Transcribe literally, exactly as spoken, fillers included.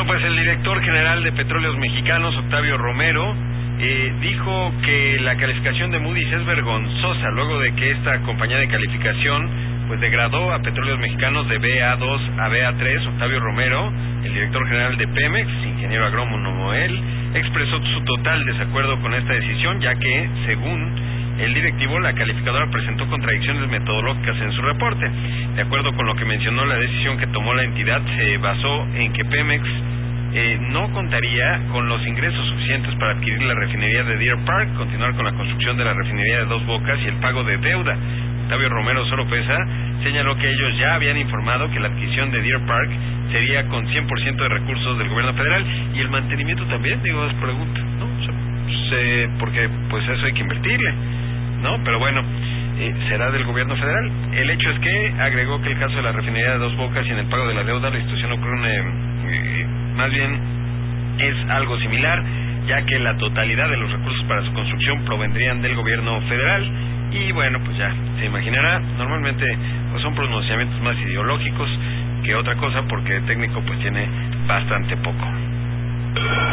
Bueno, pues el director general de Petróleos Mexicanos, Octavio Romero, eh, dijo que la calificación de Moody's es vergonzosa luego de que esta compañía de calificación pues degradó a Petróleos Mexicanos de B A dos a B A tres. Octavio Romero, el director general de Pemex, ingeniero agrónomo él, expresó su total desacuerdo con esta decisión, ya que, según el directivo, la calificadora presentó contradicciones metodológicas en su reporte. De acuerdo con lo que mencionó, la decisión que tomó la entidad se basó en que Pemex eh, no contaría con los ingresos suficientes para adquirir la refinería de Deer Park, continuar con la construcción de la refinería de Dos Bocas y el pago de deuda. Octavio Romero Oropesa señaló que ellos ya habían informado que la adquisición de Deer Park sería con cien por ciento de recursos del gobierno federal, y el mantenimiento también, digo, es pregunta, ¿no? O sea, sé, porque pues eso hay que invertirle, ¿no? Pero bueno, eh, será del gobierno federal. El hecho es que agregó que el caso de la refinería de Dos Bocas y en el pago de la deuda, la institución ocurre eh, eh, más bien es algo similar, ya que la totalidad de los recursos para su construcción provendrían del gobierno federal. Y bueno, pues ya se imaginará, normalmente pues son pronunciamientos más ideológicos que otra cosa, porque técnico pues tiene bastante poco.